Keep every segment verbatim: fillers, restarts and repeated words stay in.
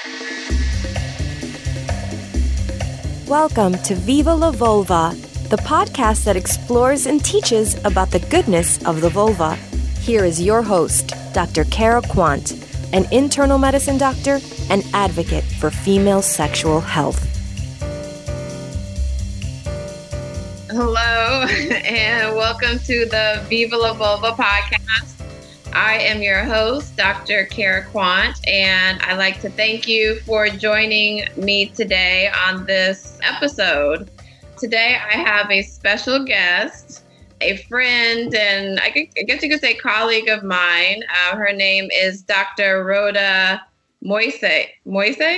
Welcome to Viva la Vulva, the podcast that explores and teaches about the goodness of the vulva. Here is your host, Doctor Kara Quant, an internal medicine doctor and advocate for female sexual health. Hello, and welcome to the Viva la Vulva podcast. I am your host, Doctor Kara Quant, and I'd like to thank you for joining me today on this episode. Today, I have a special guest, a friend, and I guess you could say colleague of mine. Uh, her name is Doctor Rhoda Moise. Moise?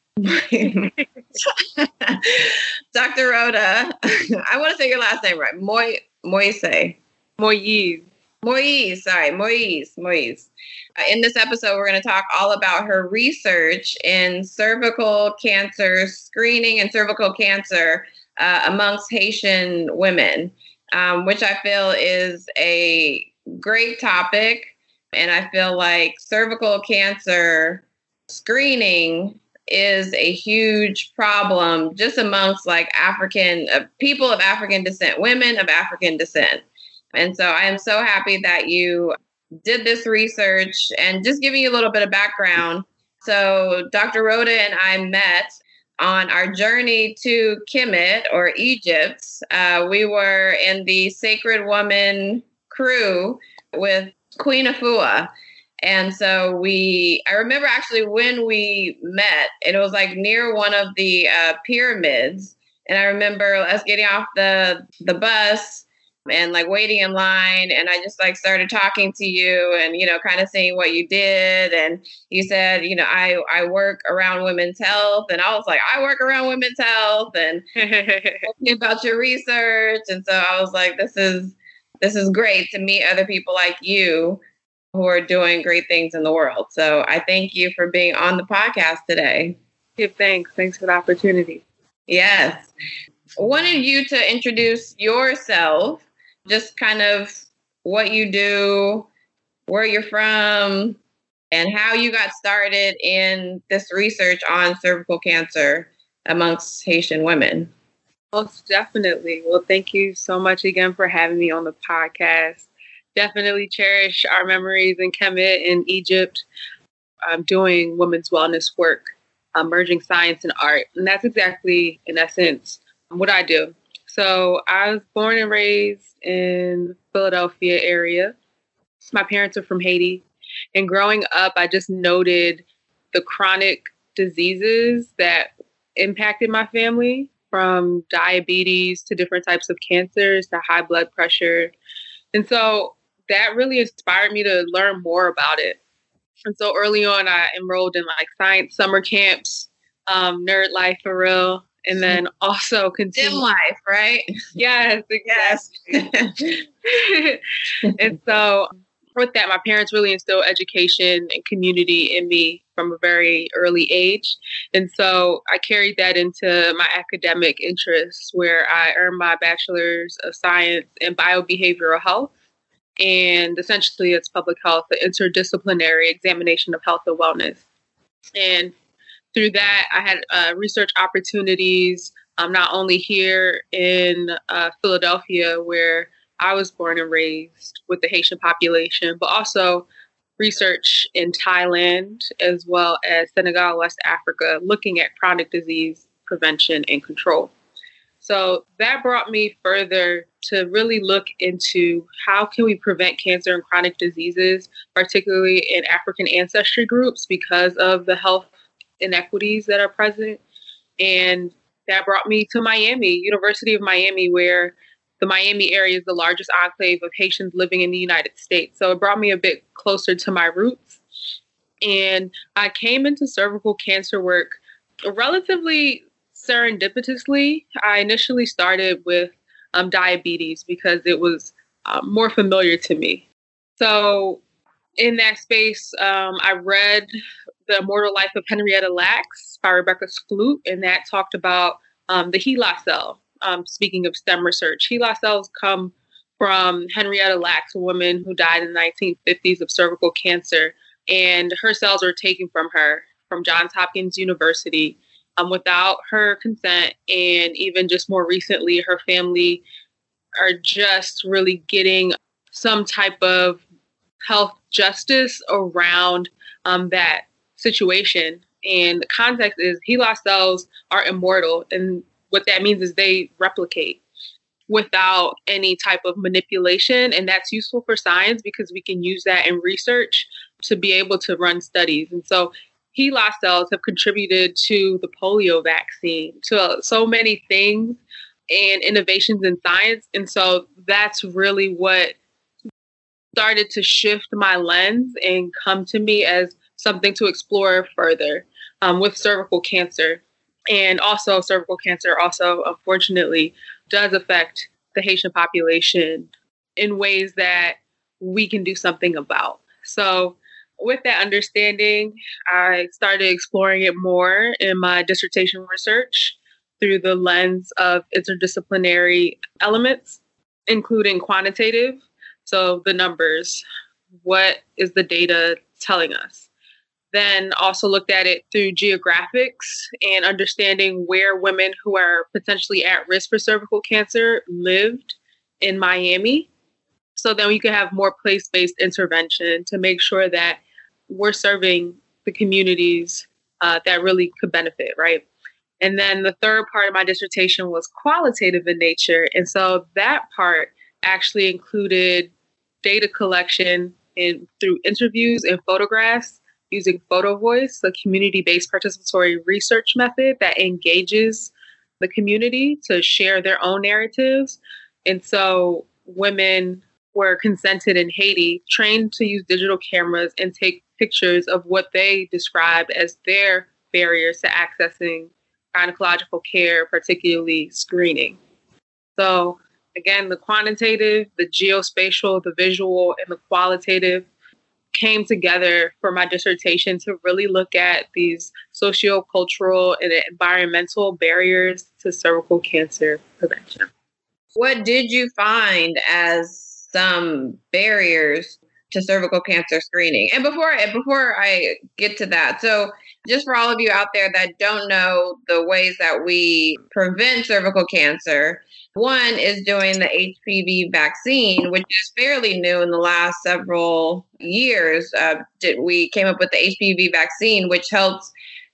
Doctor Rhoda, I want to say your last name right. Moy, Moise. Moise. Moise, sorry, Moise, Moise. Uh, in this episode, we're going to talk all about her research in cervical cancer screening and cervical cancer uh, amongst Haitian women, um, which I feel is a great topic. And I feel like cervical cancer screening is a huge problem just amongst like African uh, people of African descent, women of African descent. And so I am so happy that you did this research, and just giving you a little bit of background. So Doctor Rhoda and I met on our journey to Kemet, or Egypt. Uh, we were in the Sacred Woman crew with Queen Afua. And so we, I remember actually when we met, it was like near one of the uh, pyramids. And I remember us getting off the, the bus and like waiting in line. And I just like started talking to you and, you know, kind of seeing what you did. And you said, you know, I, I work around women's health. And I was like, I work around women's health, and talking about your research. And so I was like, this is, this is great to meet other people like you who are doing great things in the world. So I thank you for being on the podcast today. Yeah, thanks. Thanks for the opportunity. Yes. I wanted you to introduce yourself, just kind of what you do, where you're from, and how you got started in this research on cervical cancer amongst Haitian women. Most definitely. Well, thank you so much again for having me on the podcast. Definitely cherish our memories in Kemet in Egypt. I'm doing women's wellness work, um, merging science and art. And that's exactly, in essence, what I do. So I was born and raised in the Philadelphia area. My parents are from Haiti. And growing up, I just noted the chronic diseases that impacted my family, from diabetes to different types of cancers to high blood pressure. And so that really inspired me to learn more about it. And so early on, I enrolled in like science summer camps, um, Nerd Life for real. And then also continue. Dim life, right? Yes, exactly. Yes. And so with that, my parents really instilled education and community in me from a very early age. And so I carried that into my academic interests, where I earned my bachelor's of science in biobehavioral health. And essentially it's public health, the interdisciplinary examination of health and wellness. And through that, I had uh, research opportunities, um, not only here in uh, Philadelphia, where I was born and raised with the Haitian population, but also research in Thailand, as well as Senegal, West Africa, looking at chronic disease prevention and control. So that brought me further to really look into how can we prevent cancer and chronic diseases, particularly in African ancestry groups, because of the health inequities that are present. And that brought me to Miami, University of Miami, where the Miami area is the largest enclave of Haitians living in the United States. So it brought me a bit closer to my roots. And I came into cervical cancer work relatively serendipitously. I initially started with um, diabetes because it was uh, more familiar to me. So in that space, um, I read The Immortal Life of Henrietta Lacks by Rebecca Skloot, and that talked about um, the HeLa cell. Um, speaking of STEM research, HeLa cells come from Henrietta Lacks, a woman who died in the nineteen fifties of cervical cancer, and her cells were taken from her from Johns Hopkins University um, without her consent. And even just more recently, her family are just really getting some type of health justice around um, that situation. And the context is HeLa cells are immortal. And what that means is they replicate without any type of manipulation. And that's useful for science because we can use that in research to be able to run studies. And so HeLa cells have contributed to the polio vaccine, to so many things and innovations in science. And so that's really what started to shift my lens and come to me as something to explore further um, with cervical cancer. And also cervical cancer also, unfortunately, does affect the Haitian population in ways that we can do something about. So with that understanding, I started exploring it more in my dissertation research through the lens of interdisciplinary elements, including quantitative. So the numbers, what is the data telling us? Then also looked at it through geographics and understanding where women who are potentially at risk for cervical cancer lived in Miami. So then we could have more place-based intervention to make sure that we're serving the communities uh, that really could benefit, right? And then the third part of my dissertation was qualitative in nature. And so that part actually included data collection in, through interviews and photographs using Photo Voice, a community-based participatory research method that engages the community to share their own narratives. And so women were consented in Haiti, trained to use digital cameras and take pictures of what they described as their barriers to accessing gynecological care, particularly screening. So again, the quantitative, the geospatial, the visual, and the qualitative came together for my dissertation to really look at these sociocultural and environmental barriers to cervical cancer prevention. What did you find as some barriers to cervical cancer screening? And before before I get to that, so just for all of you out there that don't know the ways that we prevent cervical cancer, one is doing the H P V vaccine, which is fairly new in the last several years. Uh, did, we came up with the H P V vaccine, which helps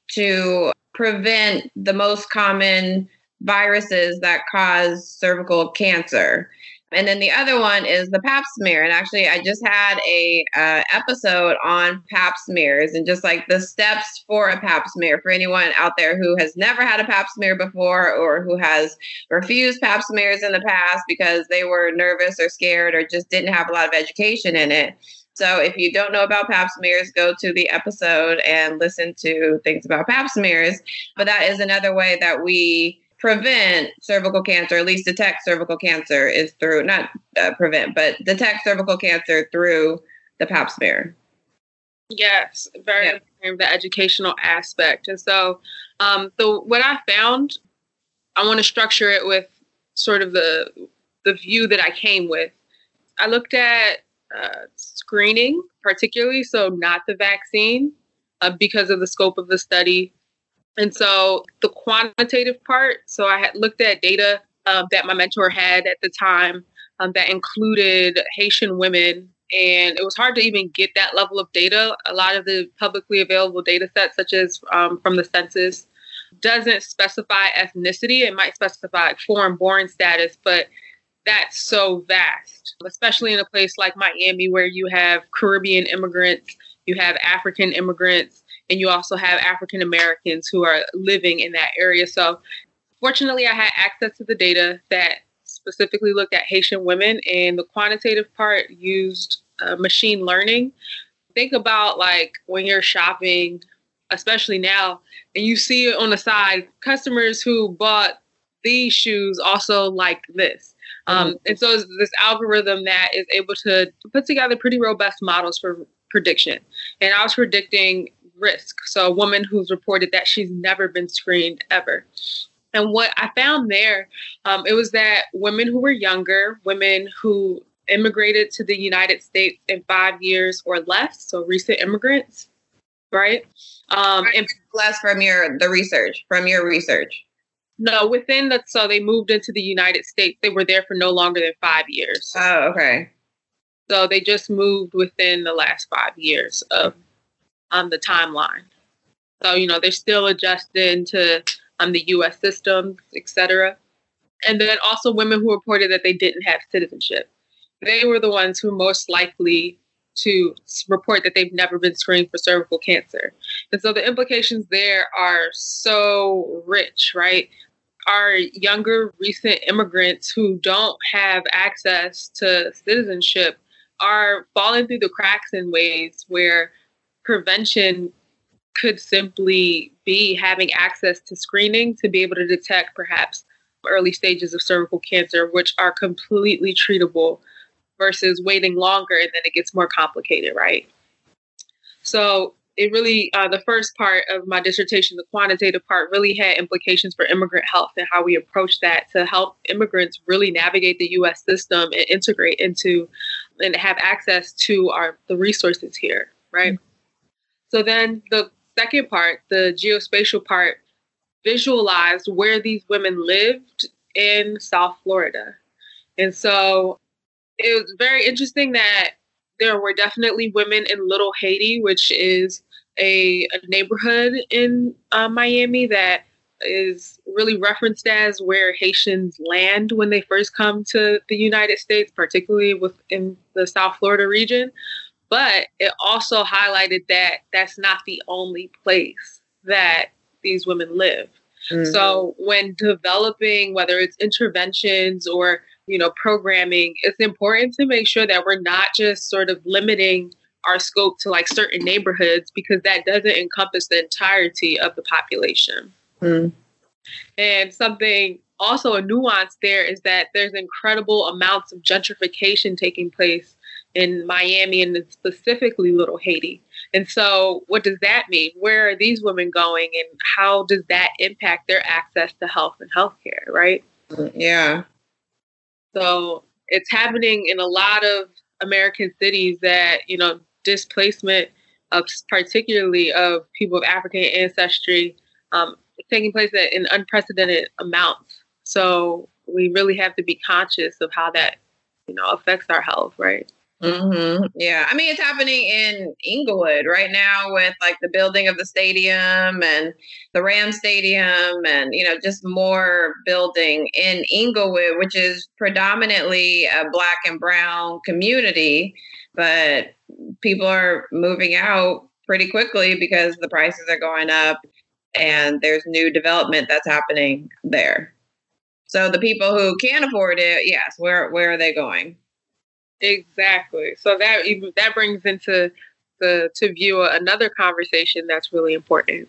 to prevent the most common viruses that cause cervical cancer. And then the other one is the pap smear. And actually, I just had a uh, episode on pap smears and just like the steps for a pap smear for anyone out there who has never had a pap smear before or who has refused pap smears in the past because they were nervous or scared or just didn't have a lot of education in it. So if you don't know about pap smears, go to the episode and listen to things about pap smears. But that is another way that we prevent cervical cancer, at least detect cervical cancer, is through, not uh, prevent, but detect cervical cancer through the pap smear. Yes, very yeah. important, the educational aspect. And so um, the what I found, I want to structure it with sort of the the view that I came with. I looked at uh, screening particularly, so not the vaccine, uh, because of the scope of the study. And so the quantitative part, so I had looked at data uh, that my mentor had at the time um, that included Haitian women. And it was hard to even get that level of data. A lot of the publicly available data sets, such as um, from the census, doesn't specify ethnicity. It might specify foreign-born status, but that's so vast, especially in a place like Miami where you have Caribbean immigrants, you have African immigrants, and you also have African Americans who are living in that area. So fortunately, I had access to the data that specifically looked at Haitian women, and the quantitative part used uh, machine learning. Think about like when you're shopping, especially now, and you see on the side, customers who bought these shoes also like this. Um, and so it's this algorithm that is able to put together pretty robust models for prediction. And I was predicting risk. So a woman who's reported that she's never been screened ever. And what I found there, um, it was that women who were younger, women who immigrated to the United States in five years or less, so recent immigrants, right? Um, and less from your the research from your research. No, within that, so they moved into the United States. They were there for no longer than five years. Oh, okay. So they just moved within the last five years of um, the timeline. So, you know, they're still adjusting to um, the U S systems, et cetera. And then also women who reported that they didn't have citizenship. They were the ones who most likely to report that they've never been screened for cervical cancer. And so the implications there are so rich, right? Our younger recent immigrants who don't have access to citizenship are falling through the cracks in ways where prevention could simply be having access to screening to be able to detect perhaps early stages of cervical cancer, which are completely treatable, versus waiting longer and then it gets more complicated, right? So it really, uh, the first part of my dissertation, the quantitative part, really had implications for immigrant health and how we approach that to help immigrants really navigate the U S system and integrate into and have access to our the resources here, right? Mm-hmm. So then the second part, the geospatial part, visualized where these women lived in South Florida. And so it was very interesting that there were definitely women in Little Haiti, which is a, a neighborhood in uh, Miami that is really referenced as where Haitians land when they first come to the United States, particularly within the South Florida region. But it also highlighted that that's not the only place that these women live. Mm-hmm. So when developing, whether it's interventions or, you know, programming, it's important to make sure that we're not just sort of limiting our scope to like certain neighborhoods, because that doesn't encompass the entirety of the population. Mm. And something also a nuance there is that there's incredible amounts of gentrification taking place in Miami and specifically Little Haiti. And so what does that mean? Where are these women going and how does that impact their access to health and healthcare, right? Yeah. So it's happening in a lot of American cities that, you know, displacement of particularly of people of African ancestry um, taking place at in unprecedented amounts. So we really have to be conscious of how that, you know, affects our health, right? Mm-hmm. Yeah. I mean, it's happening in Inglewood right now with like the building of the stadium and the Ram Stadium and, you know, just more building in Inglewood, which is predominantly a Black and brown community. But people are moving out pretty quickly because the prices are going up and there's new development that's happening there. So the people who can't afford it, yes, where where are they going? Exactly. So that even that brings into the to view another conversation that's really important.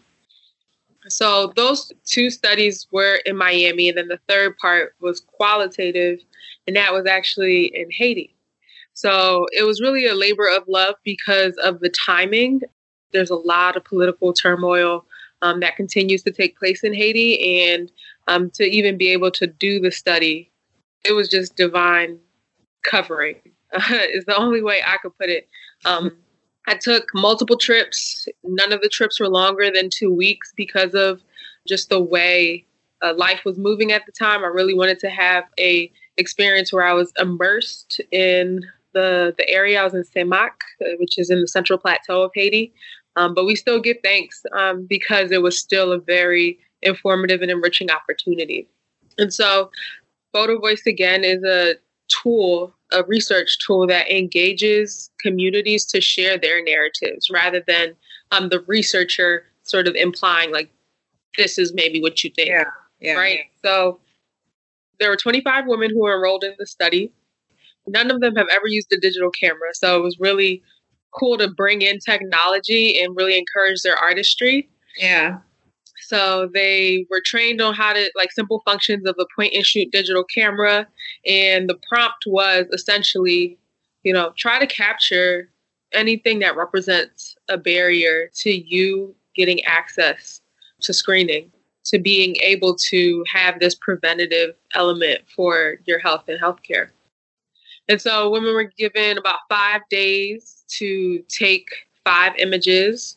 So those two studies were in Miami, and then the third part was qualitative, and that was actually in Haiti. So it was really a labor of love because of the timing. There's a lot of political turmoil um, that continues to take place in Haiti, and um, to even be able to do the study, it was just divine covering. Is the only way I could put it. Um, I took multiple trips. None of the trips were longer than two weeks because of just the way uh, life was moving at the time. I really wanted to have a experience where I was immersed in the the area. I was in Semac, which is in the Central Plateau of Haiti. Um, but we still give thanks um, because it was still a very informative and enriching opportunity. And so Photo Voice, again, is a tool, a research tool that engages communities to share their narratives rather than um, the researcher sort of implying like, this is maybe what you think. Yeah, yeah, right. Yeah. So there were twenty-five women who were enrolled in the study. None of them have ever used a digital camera. So it was really cool to bring in technology and really encourage their artistry. Yeah. So they were trained on how to, like, simple functions of a point and shoot digital camera. And the prompt was essentially, you know, try to capture anything that represents a barrier to you getting access to screening, to being able to have this preventative element for your health and healthcare. And so women were given about five days to take five images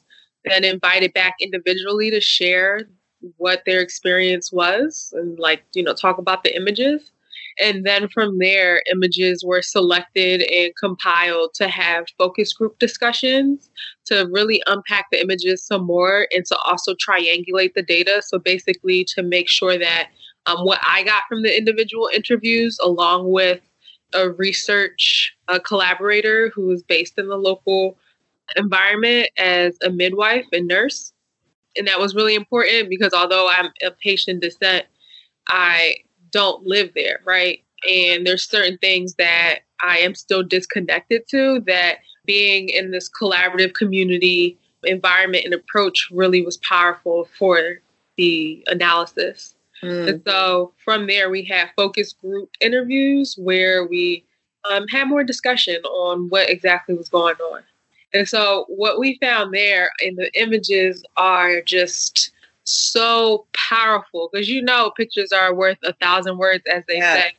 then invited back individually to share what their experience was and like, you know, talk about the images. And then from there, images were selected and compiled to have focus group discussions to really unpack the images some more and to also triangulate the data. So basically to make sure that um, what I got from the individual interviews, along with a research a collaborator who was based in the local environment as a midwife and nurse. And that was really important because although I'm of Haitian descent, I don't live there, right? And there's certain things that I am still disconnected to that being in this collaborative community environment and approach really was powerful for the analysis. Mm. And so from there, we had focus group interviews where we um, had more discussion on what exactly was going on. And so what we found there in the images are just so powerful because, you know, pictures are worth a thousand words, as they yeah. say.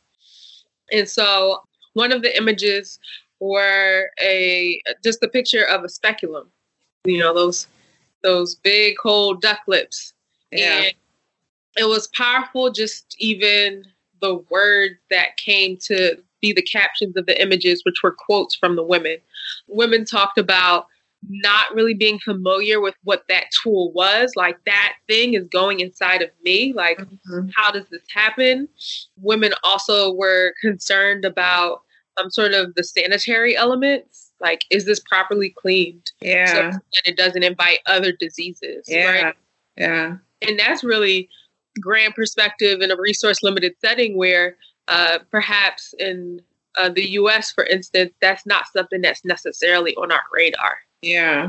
And so one of the images were a just a picture of a speculum, you know, those those big whole duck lips. Yeah. And it was powerful, just even the words that came to be the captions of the images, which were quotes from the women. Women talked about not really being familiar with what that tool was. Like, that thing is going inside of me. Like, mm-hmm. how does this happen? Women also were concerned about um, sort of the sanitary elements. Like, is this properly cleaned? Yeah. So that it doesn't invite other diseases. Yeah. Right? Yeah. And that's really grand perspective in a resource limited setting where uh, perhaps in uh, the U S, for instance, that's not something that's necessarily on our radar. Yeah.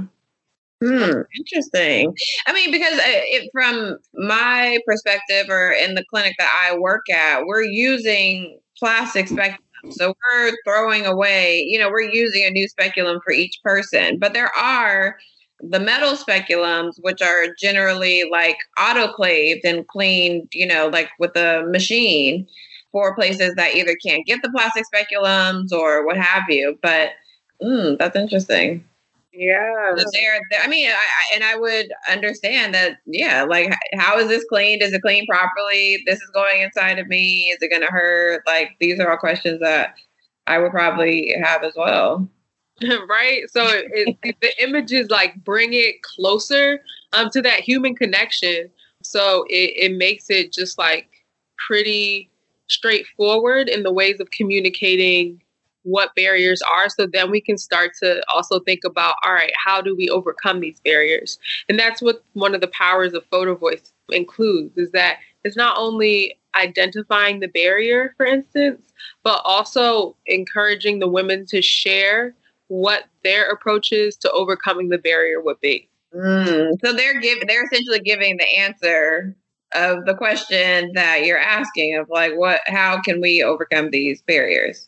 Hmm. Interesting. I mean, because it, from my perspective or in the clinic that I work at, we're using plastic speculum. So we're throwing away, you know, we're using a new speculum for each person. But there are the metal speculums, which are generally like autoclaved and cleaned, you know, like with a machine for places that either can't get the plastic speculums or what have you. But mm, that's interesting. Yeah. They're, I mean, I, I, and I would understand that, yeah, like, how is this cleaned? Is it cleaned properly? This is going inside of me. Is it going to hurt? Like, these are all questions that I would probably have as well. Right. So it, it, the images like bring it closer um, to that human connection. So it, it makes it just like pretty straightforward in the ways of communicating what barriers are. So then we can start to also think about, all right, how do we overcome these barriers? And that's what one of the powers of Photo Voice includes, is that it's not only identifying the barrier, for instance, but also encouraging the women to share what their approaches to overcoming the barrier would be. Mm. So they're giving, they're essentially giving the answer of the question that you're asking of like, what, how can we overcome these barriers?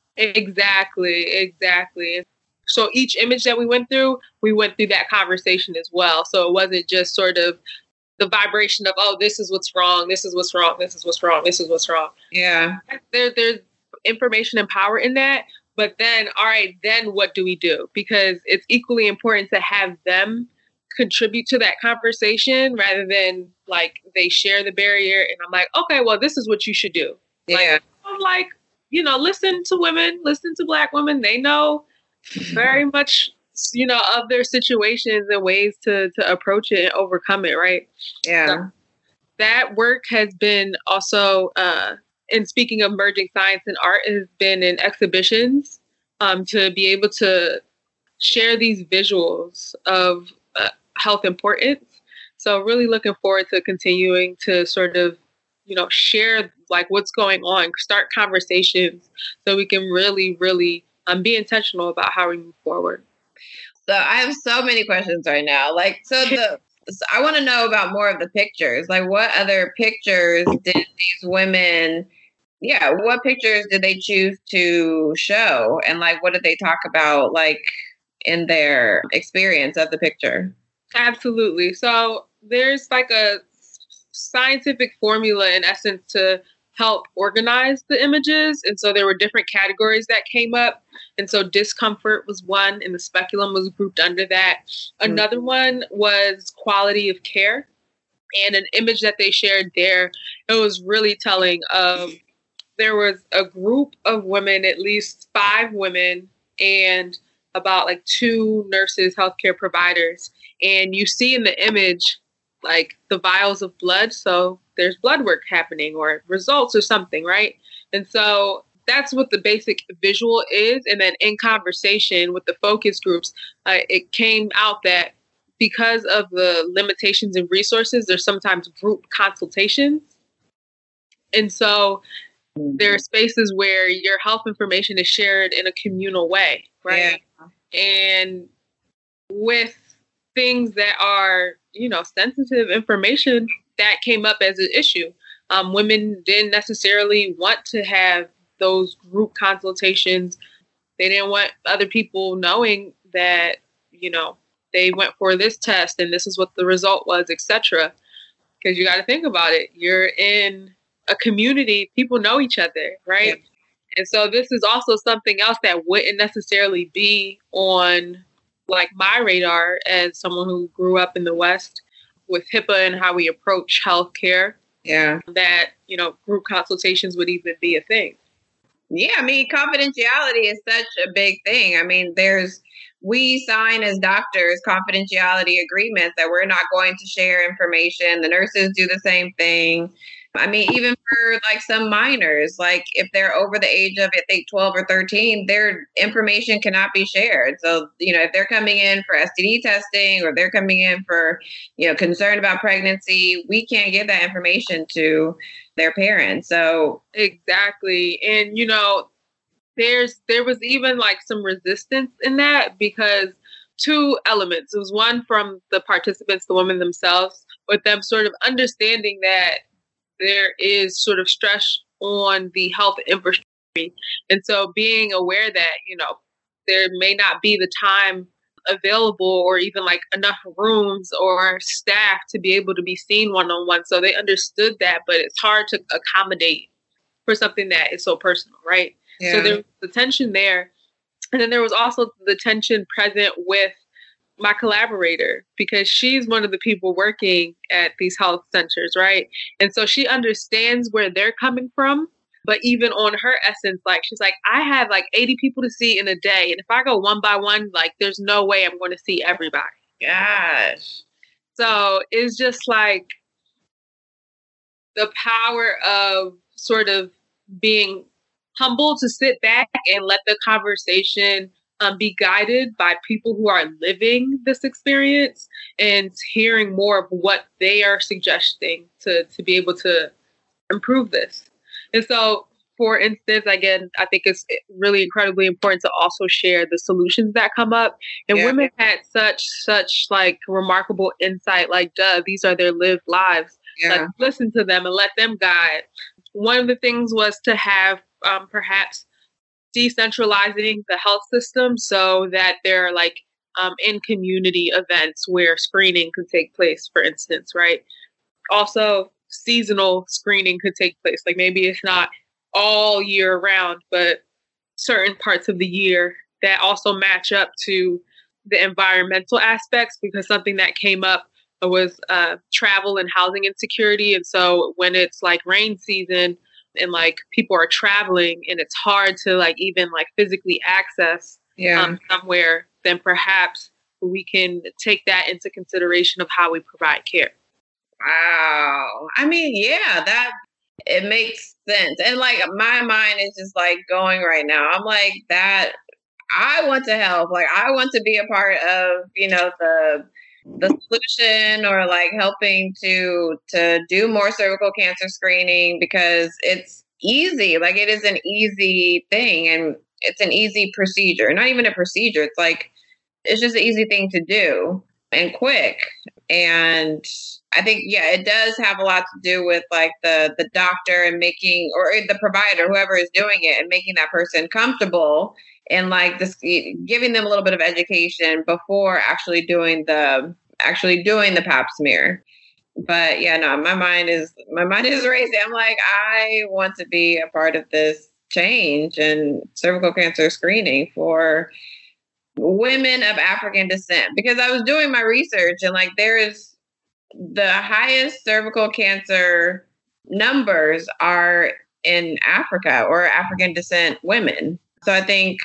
Exactly, exactly. So each image that we went through, we went through that conversation as well. So it wasn't just sort of the vibration of, oh, this is what's wrong, this is what's wrong, this is what's wrong, this is what's wrong. Yeah. There, there's information and power in that. But then, all right, then what do we do? Because it's equally important to have them contribute to that conversation rather than like they share the barrier and I'm like, okay, well, this is what you should do. Yeah. Like, I'm like, you know, listen to women, listen to Black women. They know very much, you know, of their situations and ways to, to approach it and overcome it. Right. Yeah. So that work has been also, uh, and speaking of merging science and art, has been in exhibitions um, to be able to share these visuals of uh, health importance. So really looking forward to continuing to sort of, you know, share like what's going on, start conversations so we can really, really um, be intentional about how we move forward. So I have so many questions right now. Like, so the so I want to know about more of the pictures. Like, what other pictures did these women, yeah, what pictures did they choose to show? And like, what did they talk about, like, in their experience of the picture? Absolutely. So there's like a scientific formula, in essence, to help organize the images. And so there were different categories that came up. And so discomfort was one, and the speculum was grouped under that. Another mm-hmm. one was quality of care. And an image that they shared there, it was really telling of, there was a group of women, at least five women, and about like two nurses, healthcare providers. And you see in the image, like the vials of blood. So there's blood work happening or results or something, right? And so that's what the basic visual is. And then in conversation with the focus groups, uh, it came out that because of the limitations in resources, there's sometimes group consultations. And so there are spaces where your health information is shared in a communal way, right? Yeah. And with things that are, you know, sensitive information, that came up as an issue. Um, women didn't necessarily want to have those group consultations. They didn't want other people knowing that, you know, they went for this test and this is what the result was, et cetera. Because you got to think about it. You're in a community, people know each other, right? Yeah. And so this is also something else that wouldn't necessarily be on like my radar as someone who grew up in the West with HIPAA and how we approach healthcare. Yeah. That, you know, group consultations would even be a thing. Yeah, I mean, confidentiality is such a big thing. I mean, there's, we sign as doctors confidentiality agreements that we're not going to share information. The nurses do the same thing. I mean, even for like some minors, like if they're over the age of, I think, twelve or thirteen, their information cannot be shared. So, you know, if they're coming in for S T D testing or they're coming in for, you know, concern about pregnancy, we can't give that information to their parents. So exactly. And, you know, there's there was even like some resistance in that because two elements. It was one from the participants, the women themselves, with them sort of understanding that there is sort of stress on the health infrastructure. And so being aware that, you know, there may not be the time available or even like enough rooms or staff to be able to be seen one-on-one. So they understood that, but it's hard to accommodate for something that is so personal, right? Yeah. So there was the tension there. And then there was also the tension present with my collaborator, because she's one of the people working at these health centers, right? And so she understands where they're coming from. But even on her essence, like, she's like, I have like eighty people to see in a day. And if I go one by one, like, there's no way I'm going to see everybody. Gosh. So it's just like the power of sort of being humble to sit back and let the conversation Um, be guided by people who are living this experience and hearing more of what they are suggesting to, to be able to improve this. And so, for instance, again, I think it's really incredibly important to also share the solutions that come up. And yeah. women had such, such like remarkable insight, like, duh, these are their lived lives. Yeah. Like, listen to them and let them guide. One of the things was to have um, perhaps decentralizing the health system so that there are like um, in community events where screening could take place, for instance, right? Also, seasonal screening could take place. Like maybe it's not all year round, but certain parts of the year that also match up to the environmental aspects, because something that came up was uh, travel and housing insecurity. And so when it's like rain season, and like people are traveling and it's hard to like even like physically access yeah. um, somewhere, then perhaps we can take that into consideration of how we provide care. Wow. I mean, yeah, that it makes sense. And like my mind is just like going right now. I'm like that. I want to help. Like I want to be a part of, you know, the the solution or like helping to to do more cervical cancer screening, because it's easy. Like it is an easy thing and it's an easy procedure. Not even a procedure. It's like it's just an easy thing to do and quick. And I think, yeah, it does have a lot to do with like the the doctor and making, or the provider, whoever is doing it, and making that person comfortable and like this, giving them a little bit of education before actually doing the actually doing the pap smear. but yeah, no, my mind is my mind is racing. I'm like, I want to be a part of this change in cervical cancer screening for women of African descent, because I was doing my research and like there is the highest cervical cancer numbers are in Africa or African descent women. So I think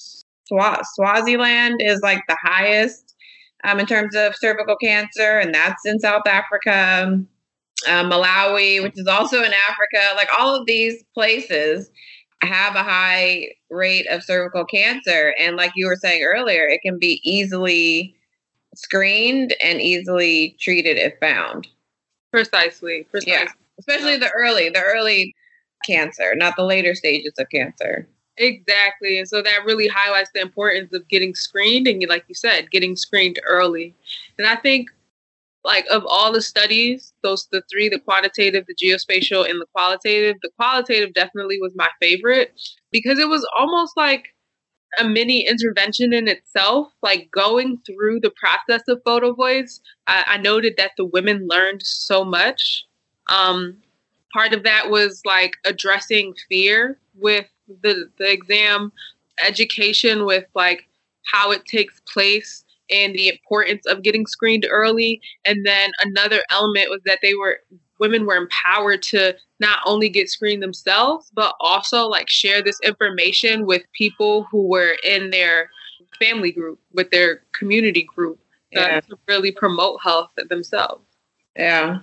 Swa- Swaziland is like the highest um, in terms of cervical cancer, and that's in South Africa. Uh, Malawi, which is also in Africa, like all of these places have a high rate of cervical cancer. And like you were saying earlier, it can be easily screened and easily treated if found. Precisely. Precisely. Yeah. Especially the early, the early cancer, not the later stages of cancer. Exactly. And so that really highlights the importance of getting screened. And like you said, getting screened early. And I think like of all the studies, those the three, the quantitative, the geospatial, and the qualitative, the qualitative definitely was my favorite because it was almost like a mini intervention in itself, like going through the process of Photo Voice. I, I noted that the women learned so much. Um, part of that was like addressing fear with the, the exam, education with like how it takes place and the importance of getting screened early. And then another element was that they were, women were empowered to not only get screened themselves, but also like share this information with people who were in their family group, with their community group, yeah. to really promote health themselves. Yeah.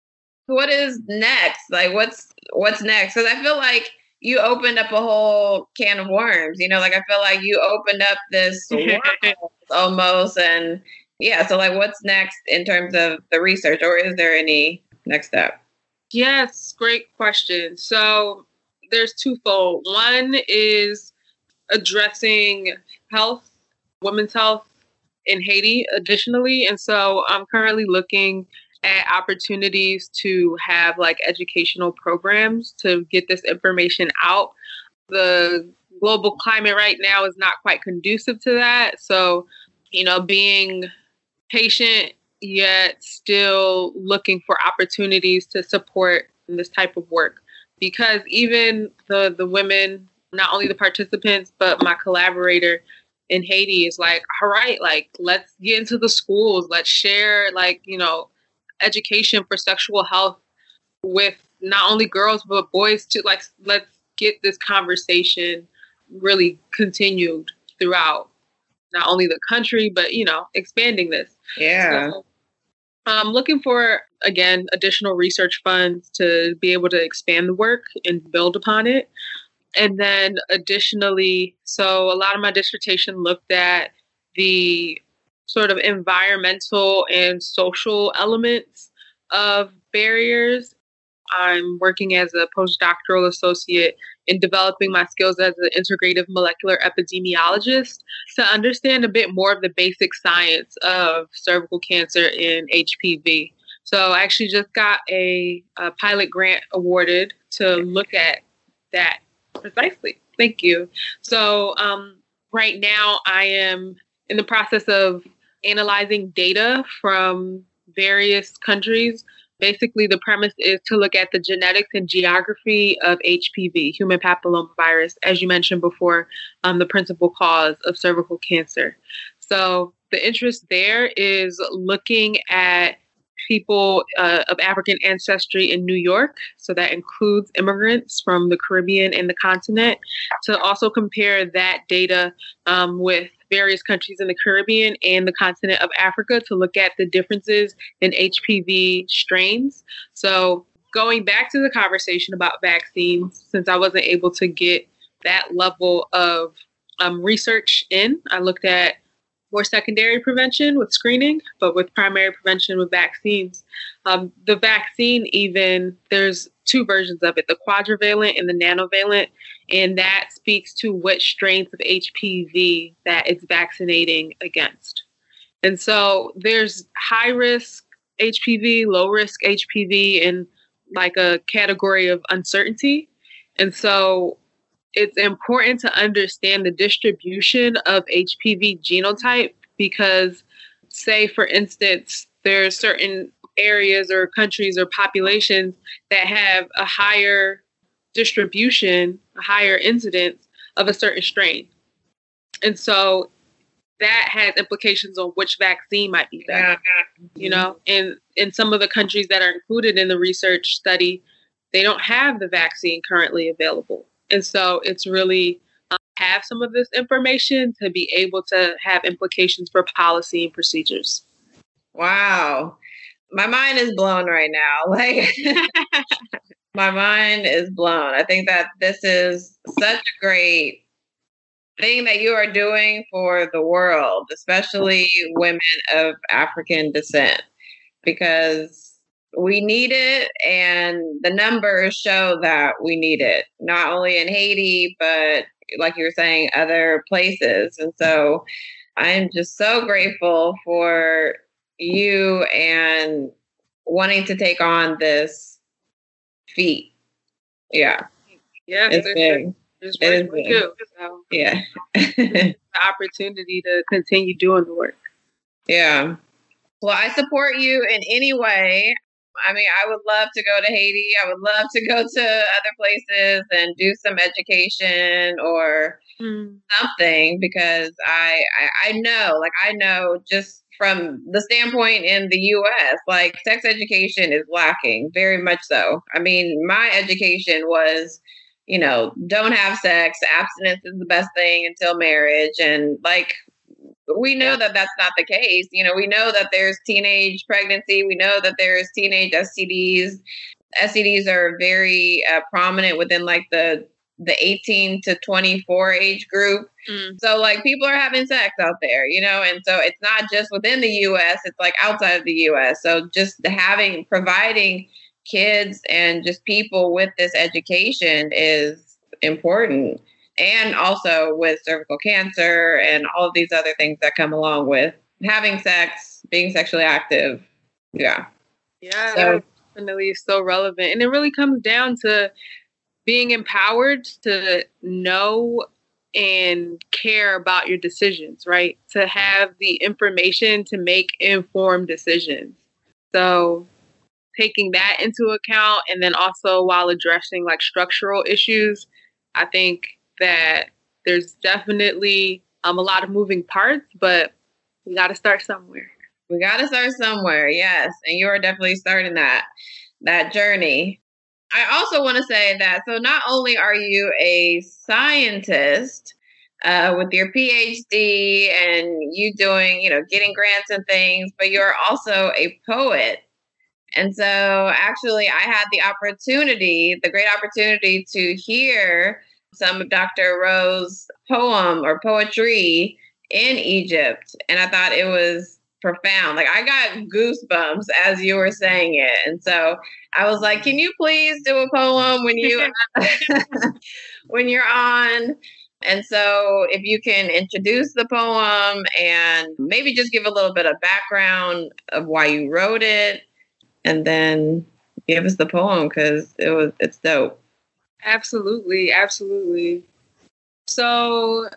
What is next? Like what's, what's next? Cause I feel like you opened up a whole can of worms, you know, like I feel like you opened up this world almost. And yeah, so like what's next in terms of the research, or is there any next step? Yes, great question. So there's twofold. One is addressing health, women's health in Haiti additionally. And so I'm currently looking at opportunities to have like educational programs to get this information out. The global climate right now is not quite conducive to that. So, you know, being patient yet still looking for opportunities to support this type of work, because even the the women, not only the participants, but my collaborator in Haiti is like, all right, like, let's get into the schools. Let's share, like, you know, education for sexual health with not only girls, but boys too. Like, let's get this conversation really continued throughout not only the country, but, you know, expanding this. Yeah. So, I'm looking for, again, additional research funds to be able to expand the work and build upon it. And then additionally, so a lot of my dissertation looked at the sort of environmental and social elements of barriers. I'm working as a postdoctoral associate in developing my skills as an integrative molecular epidemiologist to understand a bit more of the basic science of cervical cancer and H P V. So I actually just got a, a pilot grant awarded to look at that precisely. Thank you. So um, right now I am in the process of analyzing data from various countries. Basically, the premise is to look at the genetics and geography of H P V, human papillomavirus, as you mentioned before, um, the principal cause of cervical cancer. So the interest there is looking at people uh, of African ancestry in New York. So that includes immigrants from the Caribbean and the continent, to also compare that data um, with various countries in the Caribbean and the continent of Africa to look at the differences in H P V strains. So going back to the conversation about vaccines, since I wasn't able to get that level of um, research in, I looked at more secondary prevention with screening, but with primary prevention with vaccines. Um, the vaccine, even, there's two versions of it, the quadrivalent and the nanovalent, and that speaks to which strains of H P V that it's vaccinating against. And so there's high risk H P V, low risk H P V, and like a category of uncertainty. And so it's important to understand the distribution of H P V genotype because, say, for instance, there's certain areas or countries or populations that have a higher distribution, a higher incidence of a certain strain. And so that has implications on which vaccine might be better. Yeah. You know, and in some of the countries that are included in the research study, they don't have the vaccine currently available. And so it's really um, have some of this information to be able to have implications for policy and procedures. Wow. My mind is blown right now. Like my mind is blown. I think that this is such a great thing that you are doing for the world, especially women of African descent, because we need it, and the numbers show that we need it, not only in Haiti, but like you were saying, other places. And so I'm just so grateful for you and wanting to take on this feat. Yeah. Yeah. It's big. There's work to do. So yeah. the opportunity to continue doing the work. Yeah. Well, I support you in any way. I mean, I would love to go to Haiti. I would love to go to other places and do some education or mm. something, because I, I I know, like I know just from the standpoint in the U S, like sex education is lacking, very much so. I mean, my education was, you know, don't have sex, abstinence is the best thing until marriage. And like, we know that that's not the case. You know, we know that there's teenage pregnancy. We know that there's teenage S T Ds. S T Ds are very uh, prominent within like the the eighteen to twenty-four age group. Mm. So like people are having sex out there, you know, and so it's not just within the U S, it's like outside of the U S. So just having, providing kids and just people with this education is important. And also with cervical cancer and all of these other things that come along with having sex, being sexually active. Yeah. Yeah, so, definitely so relevant. And it really comes down to being empowered to know and care about your decisions, right? To have the information to make informed decisions. So taking that into account, and then also while addressing like structural issues, I think that there's definitely um, a lot of moving parts, but we got to start somewhere. We got to start somewhere, yes. And you are definitely starting that, that journey. I also want to say that, so not only are you a scientist uh, with your P H D and you doing, you know, getting grants and things, but you're also a poet. And so actually I had the opportunity, the great opportunity to hear some of Doctor Rowe's poem or poetry in Egypt. And I thought it was profound. Like I got goosebumps as you were saying it. And so I was like, can you please do a poem when you when you're on? And so if you can introduce the poem and maybe just give a little bit of background of why you wrote it, and then give us the poem, because it was it's dope. Absolutely, absolutely. So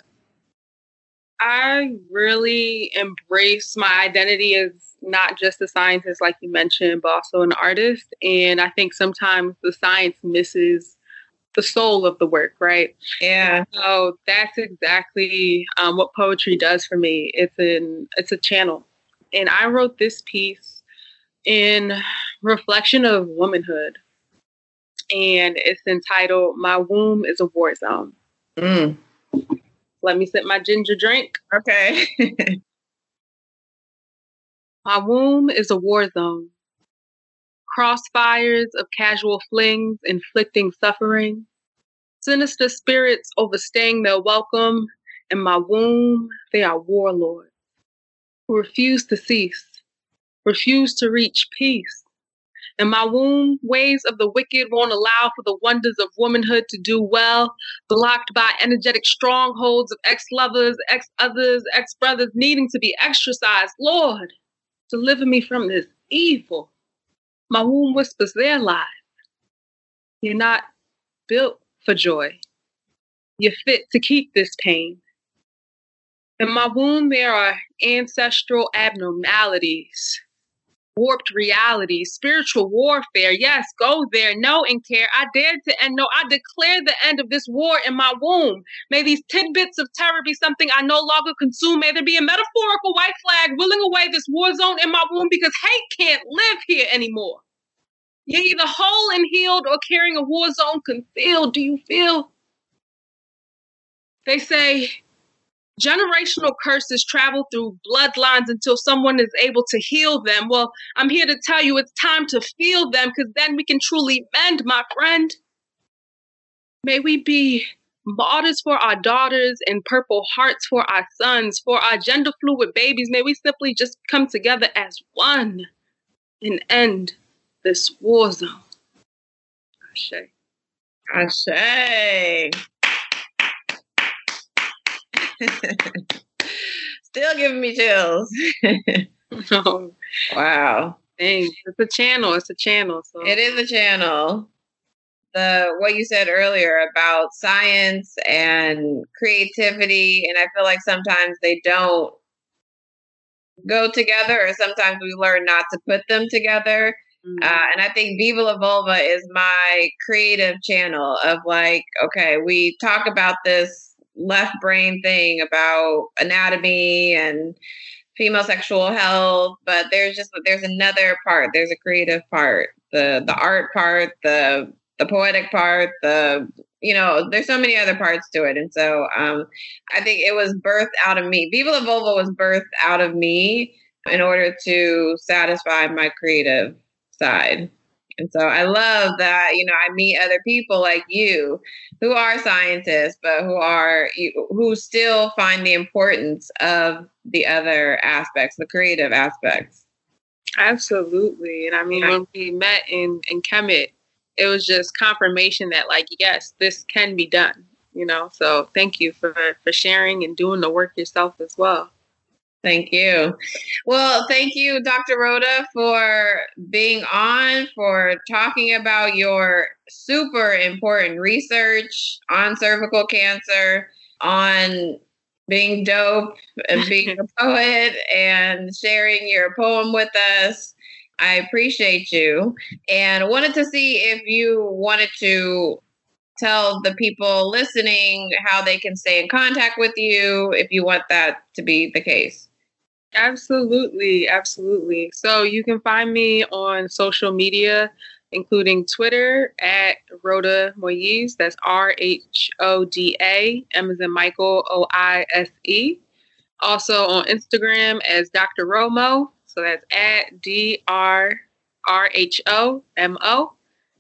I really embrace my identity as not just a scientist, like you mentioned, but also an artist. And I think sometimes the science misses the soul of the work, right? Yeah. So that's exactly um, what poetry does for me. It's an it's a channel. And I wrote this piece in reflection of womanhood. And it's entitled, My Womb is a War Zone. Mm. Let me sip my ginger drink. Okay. My womb is a war zone. Crossfires of casual flings inflicting suffering. Sinister spirits overstaying their welcome. In my womb, they are warlords who refuse to cease, refuse to reach peace. In my womb, ways of the wicked won't allow for the wonders of womanhood to do well, blocked by energetic strongholds of ex-lovers, ex-others, ex-brothers needing to be exorcised. Lord, deliver me from this evil. My womb whispers their lies. You're not built for joy. You're fit to keep this pain. In my womb, there are ancestral abnormalities. warped reality, spiritual warfare. Yes, go there. Know and care. I dare to end. No, I declare the end of this war in my womb. May these tidbits of terror be something I no longer consume. May there be a metaphorical white flag willing away this war zone in my womb, because hate can't live here anymore. You're either whole and healed or carrying a war zone concealed. Do you feel? They say generational curses travel through bloodlines until someone is able to heal them. Well, I'm here to tell you it's time to feel them, because then we can truly mend, my friend. May we be martyrs for our daughters and purple hearts for our sons, for our gender fluid babies. May we simply just come together as one and end this war zone. Ashe. Ashe. Still giving me chills. Oh, wow. Thanks. It's a channel. It's a channel. So it is a channel. The what you said earlier about science and creativity, and I feel like sometimes they don't go together, or sometimes we learn not to put them together. Mm-hmm. Uh, and I think Viva La Vulva is my creative channel of like, okay, we talk about this left brain thing about anatomy and female sexual health, but there's just there's another part. There's a creative part, the the art part, the the poetic part, the you know, there's so many other parts to it. And so um, I think it was birthed out of me. Viva La Vulva was birthed out of me in order to satisfy my creative side. And so I love that, you know, I meet other people like you who are scientists, but who are, who still find the importance of the other aspects, the creative aspects. Absolutely. And I mean, when we met in, in Kemet, it was just confirmation that like, yes, this can be done, you know? So thank you for, for sharing and doing the work yourself as well. Thank you. Well, thank you, Doctor Rhoda, for being on, for talking about your super important research on cervical cancer, on being dope and being a poet and sharing your poem with us. I appreciate you, and wanted to see if you wanted to tell the people listening how they can stay in contact with you, if you want that to be the case. Absolutely. Absolutely. So you can find me on social media, including Twitter at Rhoda Moise. That's R H O D A, M as in Michael, O I S E. Also on Instagram as Doctor Romo. So that's at D R R H O M O.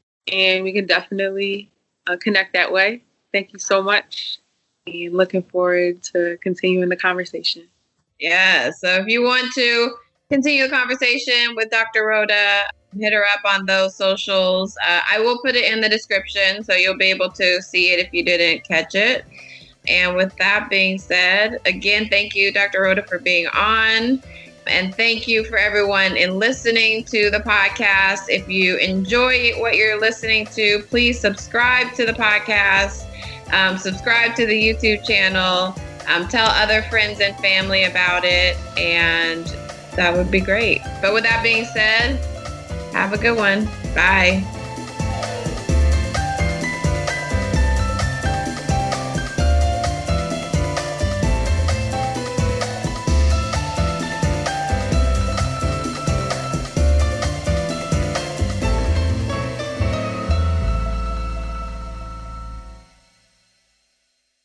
And we can definitely uh, connect that way. Thank you so much. And looking forward to continuing the conversation. Yeah, so if you want to continue the conversation with Doctor Rhoda, hit her up on those socials. Uh, I will put it in the description, so you'll be able to see it if you didn't catch it. And with that being said, again, thank you, Doctor Rhoda, for being on. And thank you for everyone in listening to the podcast. If you enjoy what you're listening to, please subscribe to the podcast, um, subscribe to the YouTube channel. Um, tell other friends and family about it, and that would be great. But with that being said, have a good one. Bye.